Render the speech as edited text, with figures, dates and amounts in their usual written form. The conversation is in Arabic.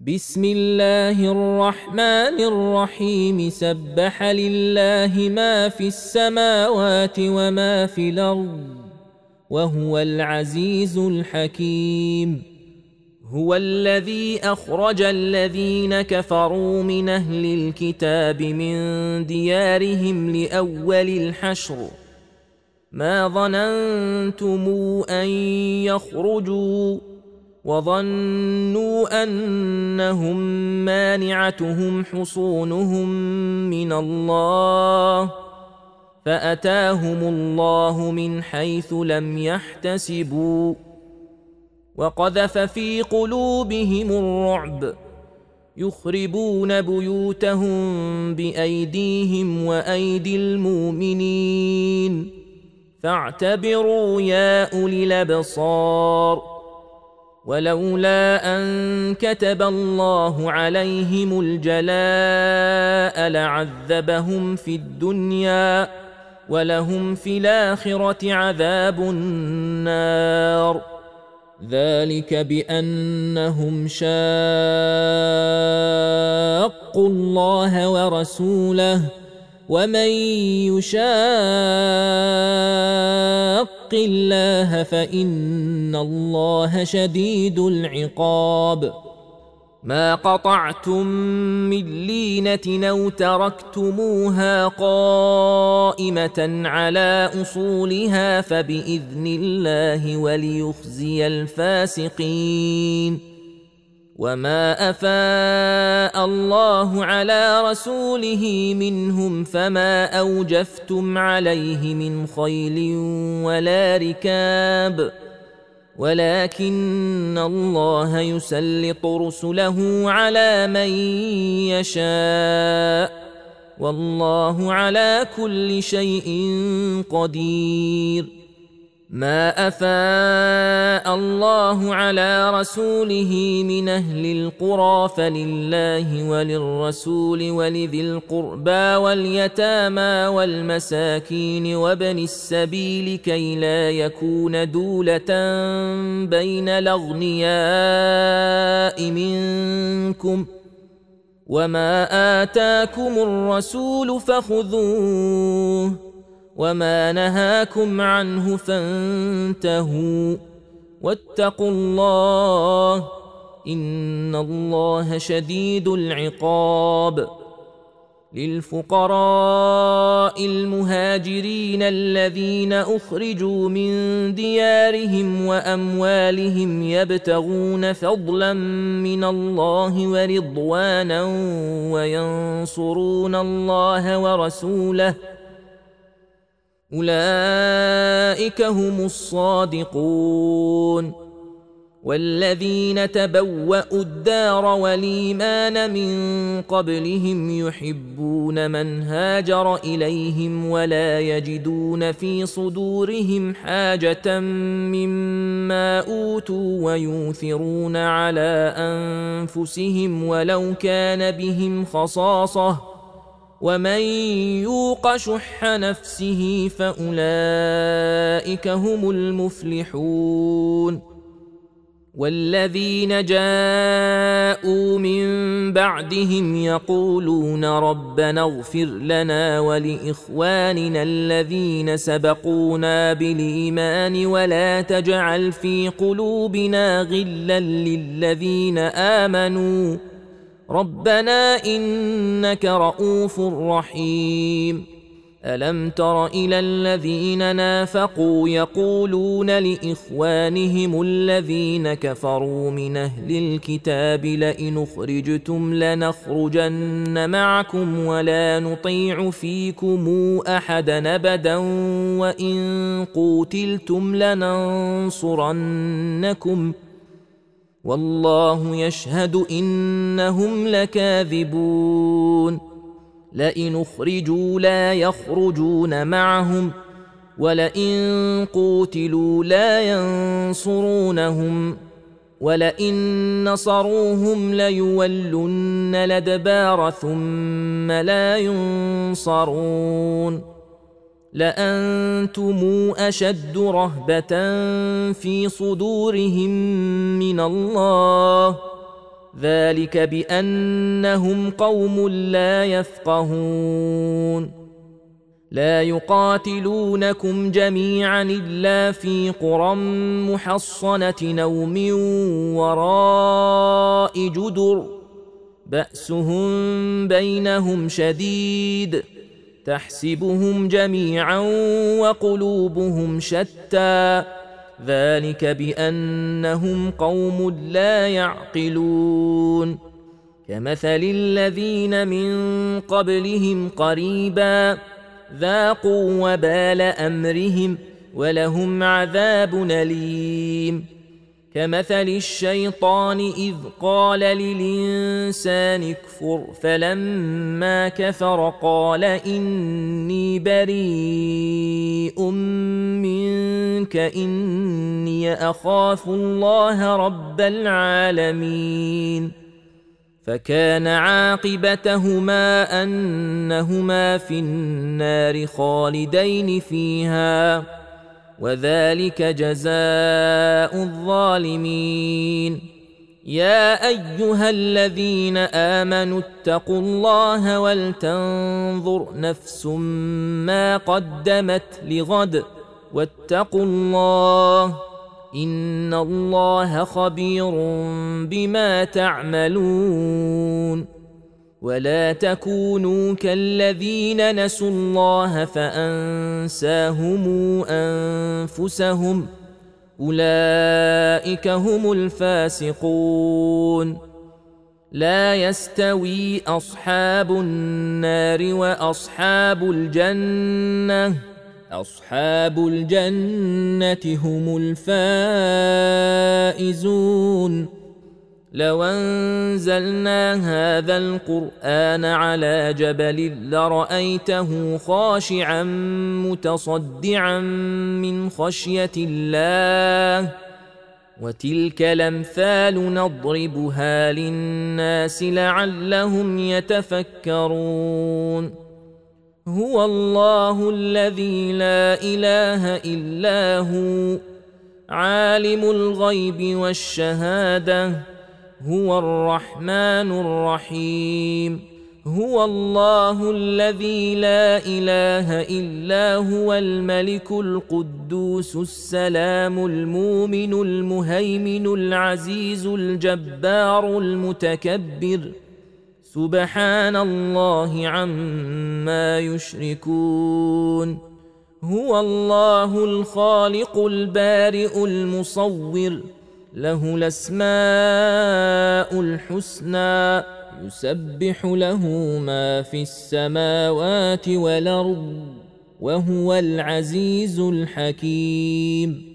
بسم الله الرحمن الرحيم. سبح لله ما في السماوات وما في الأرض وهو العزيز الحكيم. هو الذي أخرج الذين كفروا من أهل الكتاب من ديارهم لأول الحشر ما ظننتم أن يخرجوا وظنوا أنهم مانعتهم حصونهم من الله فأتاهم الله من حيث لم يحتسبوا وقذف في قلوبهم الرعب يخربون بيوتهم بأيديهم وأيدي المؤمنين فاعتبروا يا أولي الأبصار. ولولا أن كتب الله عليهم الجلاء لعذبهم في الدنيا ولهم في الآخرة عذاب النار. ذلك بأنهم شاقوا الله ورسوله ومن يشاق الله فإن الله شديد العقاب. ما قطعتم من لينة أو تركتموها قائمة على أصولها فبإذن الله وليخزي الفاسقين. وما أفاء الله على رسوله منهم فما أوجفتم عليه من خيل ولا ركاب ولكن الله يسلط رسله على من يشاء والله على كل شيء قدير. ما أفاء الله على رسوله من أهل القرى فلله وللرسول ولذي القربى واليتامى والمساكين وابن السبيل كي لا يكون دولة بين الأغنياء منكم وما آتاكم الرسول فخذوه وما نهاكم عنه فانتهوا واتقوا الله إن الله شديد العقاب. للفقراء المهاجرين الذين أخرجوا من ديارهم وأموالهم يبتغون فضلا من الله ورضوانا وينصرون الله ورسوله أولئك هم الصادقون. والذين تبوأوا الدار والإيمان من قبلهم يحبون من هاجر إليهم ولا يجدون في صدورهم حاجة مما أوتوا ويؤثرون على أنفسهم ولو كان بهم خصاصة ومن يوق شح نفسه فأولئك هم المفلحون. والذين جاءوا من بعدهم يقولون ربنا اغفر لنا ولإخواننا الذين سبقونا بالإيمان ولا تجعل في قلوبنا غلا للذين آمنوا ربنا إنك رؤوف رحيم. ألم تر إلى الذين نافقوا يقولون لإخوانهم الذين كفروا من أهل الكتاب لئن أخرجتم لنخرجن معكم ولا نطيع فيكم أحدا أبدا وإن قوتلتم لننصرنكم والله يشهد إنهم لكاذبون. لئن أخرجوا لا يخرجون معهم ولئن قوتلوا لا ينصرونهم ولئن نصروهم ليولن الأدبار ثم لا ينصرون. لأنتم أشد رهبة في صدورهم من الله ذلك بأنهم قوم لا يفقهون لا يقاتلونكم جميعا إلا في قرى محصنة أو من وراء جدر بأسهم بينهم شديد تحسبهم جميعا وقلوبهم شتى ذلك بأنهم قوم لا يعقلون كمثل الذين من قبلهم قريبا ذاقوا وبال أمرهم ولهم عذاب أليم كمثل الشيطان إذ قال للإنسان اكفر فلما كفر قال إني بريء منك إني أخاف الله رب العالمين فكان عاقبتهما أنهما في النار خالدين فيها وذلك جزاء الظالمين يا أيها الذين آمنوا اتقوا الله ولتنظر نفس ما قدمت لغد واتقوا الله إن الله خبير بما تعملون ولا تكونوا كالذين نسوا الله فأنساهم أنفسهم أولئك هم الفاسقون لا يستوي أصحاب النار وأصحاب الجنة أصحاب الجنة هم الفائزون لو أنزلنا هذا القرآن على جبل لرأيته خاشعا متصدعا من خشية الله وتلك الأمثال نضربها للناس لعلهم يتفكرون هو الله الذي لا إله إلا هو عالم الغيب والشهادة هو الرحمن الرحيم هو الله الذي لا إله إلا هو الملك القدوس السلام المؤمن المهيمن العزيز الجبار المتكبر سبحان الله عما يشركون هو الله الخالق البارئ المصور له الأسماء الحسنى يسبح له ما في السماوات والأرض وهو العزيز الحكيم